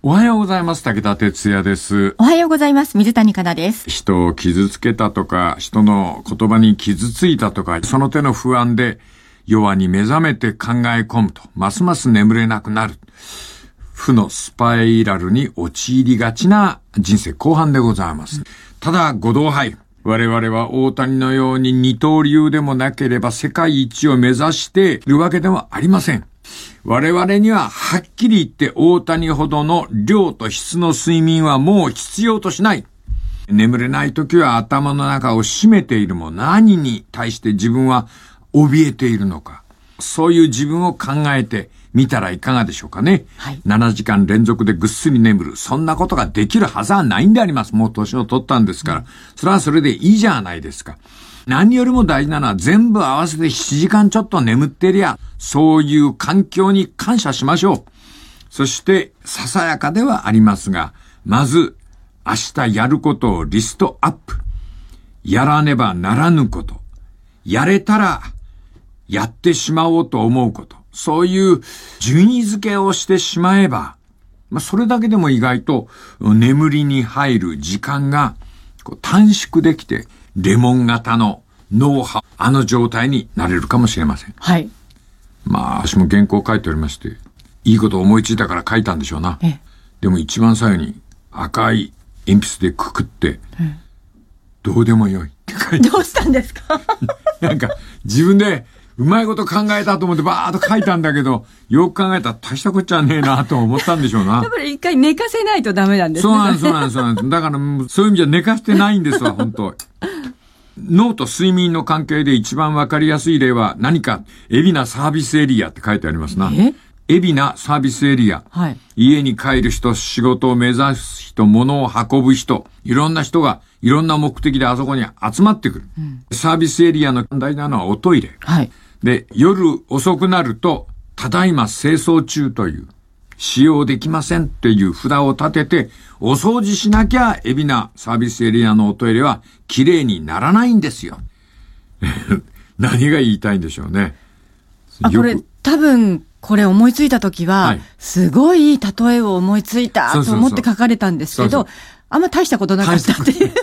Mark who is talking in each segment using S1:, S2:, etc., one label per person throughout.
S1: おはようございます。武田哲也です。
S2: おはようございます。水谷香奈です。
S1: 人を傷つけたとか、人の言葉に傷ついたとか、その手の不安で弱に目覚めて考え込むと、ますます眠れなくなる。負のスパイラルに陥りがちな人生後半でございます。ただ、ご同輩。我々は大谷のように二刀流でもなければ世界一を目指しているわけではありません。我々にははっきり言って大谷ほどの量と質の睡眠はもう必要としない。眠れない時は頭の中を占めているも何に対して自分は怯えているのか。そういう自分を考えてみたらいかがでしょうかね。
S2: はい、
S1: 7時間連続でぐっすり眠る。そんなことができるはずはないんであります。もう年を取ったんですから。それはそれでいいじゃないですか。何よりも大事なのは全部合わせて7時間ちょっと眠ってりゃ、そういう環境に感謝しましょう。そして、ささやかではありますが、まず、明日やることをリストアップ。やらねばならぬこと。やれたら、やってしまおうと思うこと。そういう順位付けをしてしまえば、それだけでも意外と眠りに入る時間が短縮できて、レモン型の脳波、あの状態になれるかもしれません。
S2: はい。
S1: 私も原稿を書いておりまして、いいことを思いついたから書いたんでしょうな。でも一番最後に赤い鉛筆でくくって、どうでもよいって書いて。
S2: どうしたんですか？
S1: なんか自分でうまいこと考えたと思ってバーッと書いたんだけど、よく考えたら大したこっちゃねえなと思ったんでしょうな。
S2: やっぱり一回寝かせないとダメなんですね。
S1: そうなんです。だからそういう意味じゃ寝かしてないんですわ、本当。脳と睡眠の関係で一番わかりやすい例は何か、海老名サービスエリアって書いてありますな。海老名サービスエリア。
S2: はい。
S1: 家に帰る人、仕事を目指す人、物を運ぶ人、いろんな人がいろんな目的であそこに集まってくる。サービスエリアの問題なのはおトイレ。
S2: はい。
S1: で、夜遅くなると、ただいま清掃中という、使用できませんっていう札を立てて、お掃除しなきゃ、海老名サービスエリアのおトイレは綺麗にならないんですよ。何が言いたいんでしょうね。
S2: これ、多分、これ思いついたときは、すごい例えを思いついたと思って書かれたんですけど、あんま大したことなかったっていう。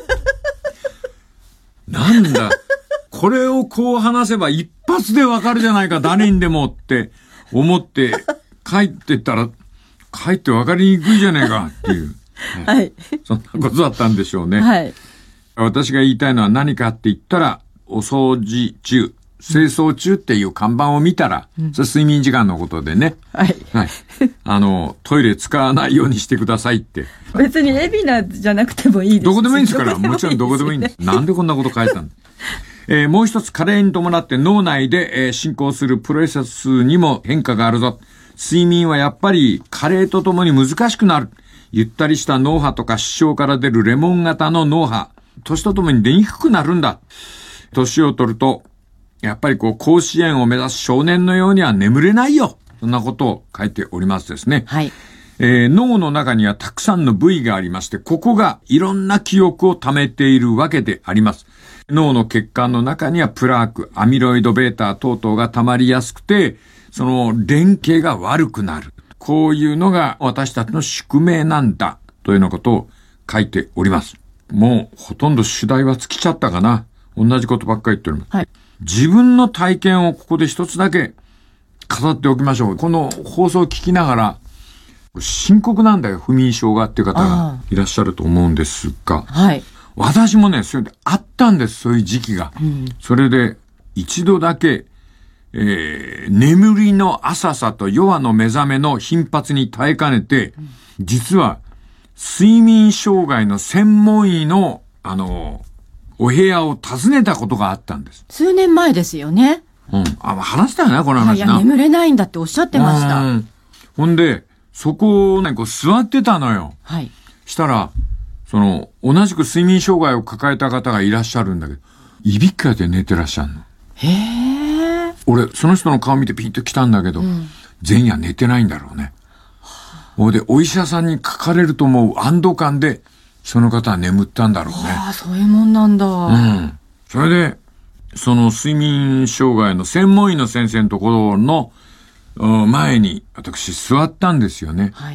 S1: なんだ。これをこう話せば一発でわかるじゃないか、誰にでもって思って書いてったら、書いてわかりにくいじゃねえかっていう。
S2: はい。
S1: そんなことだったんでしょうね。
S2: はい。
S1: 私が言いたいのは何かって言ったら、お掃除中、清掃中っていう看板を見たら、それ睡眠時間のことでね。
S2: はい。
S1: はい。トイレ使わないようにしてくださいって。
S2: 別に海老名じゃなくてもいいです。
S1: どこでもいいんですから、もちろんどこでもいいんです。なんでこんなこと書いたんだ。もう一つ加齢に伴って脳内で、進行するプロセスにも変化があるぞ。睡眠はやっぱり加齢とともに難しくなる。ゆったりした脳波とか視床から出るレモン型の脳波。年とともに出にくくなるんだ。年を取ると、やっぱり甲子園を目指す少年のようには眠れないよ。そんなことを書いておりますですね。
S2: はい。
S1: 脳の中にはたくさんの部位がありまして、ここがいろんな記憶を貯めているわけであります。脳の血管の中にはプラーク、アミロイド β 等々が溜まりやすくて、その連携が悪くなる。こういうのが私たちの宿命なんだ。というようなことを書いております。もうほとんど主題は尽きちゃったかな。同じことばっかり言っております。
S2: はい。
S1: 自分の体験をここで一つだけ語っておきましょう。この放送を聞きながら、深刻なんだよ、不眠症がっていう方がいらっしゃると思うんですが。
S2: はい。
S1: 私もね、それであったんです、そういう時期が。それで、一度だけ、眠りの浅さと夜の目覚めの頻発に耐えかねて、実は、睡眠障害の専門医の、お部屋を訪ねたことがあったんです。
S2: 数年前ですよね。
S1: 話したよね、この話な。
S2: いや、眠れないんだっておっしゃってました。
S1: ほんで、そこをね、座ってたのよ。
S2: はい。
S1: したら、同じく睡眠障害を抱えた方がいらっしゃるんだけど、いびきかいて寝てらっしゃるの。
S2: へー。
S1: 俺、その人の顔見てピンと来たんだけど、前夜寝てないんだろうね。で、お医者さんに書かれると思う安堵感で、その方は眠ったんだろうね。
S2: ああ、そういうもんなんだ。
S1: それで、その睡眠障害の専門医の先生のところの前に私座ったんですよね。
S2: はい。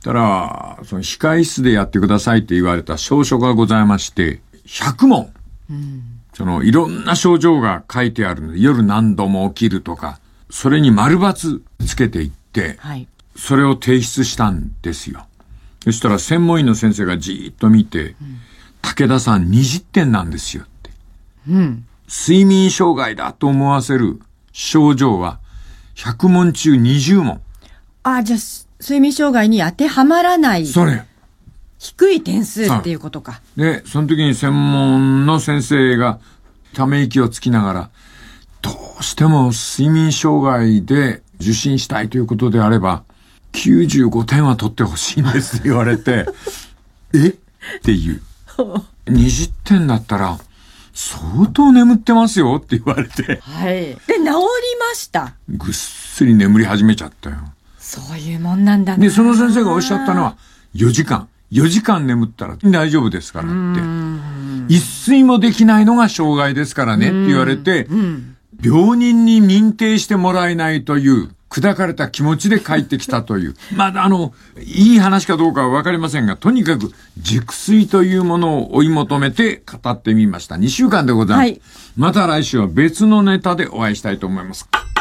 S1: たら、その控室でやってくださいって言われた証書がございまして、100問。いろんな症状が書いてあるので、夜何度も起きるとか、それに丸×つけていって、はい、それを提出したんですよ。そしたら専門医の先生がじーっと見て、武田さん20点なんですよって。睡眠障害だと思わせる症状は100問中20問。
S2: じゃあ、睡眠障害に当てはまらない。
S1: それ。
S2: 低い点数っていうことか。
S1: で、その時に専門の先生がため息をつきながら、どうしても睡眠障害で受診したいということであれば、95点は取ってほしいんですって言われて、えっていう。20点だったら、相当眠ってますよって言われて。
S2: はい。で、治りました。
S1: ぐっすり眠り始めちゃったよ。
S2: そういうもんなんだな。
S1: で、その先生がおっしゃったのは、4時間眠ったら大丈夫ですからって。一睡もできないのが障害ですからねって言われて、病人に認定してもらえないという、砕かれた気持ちで帰ってきたという。まだいい話かどうかはわかりませんが、とにかく熟睡というものを追い求めて語ってみました。2週間でございます。はい、また来週は別のネタでお会いしたいと思います。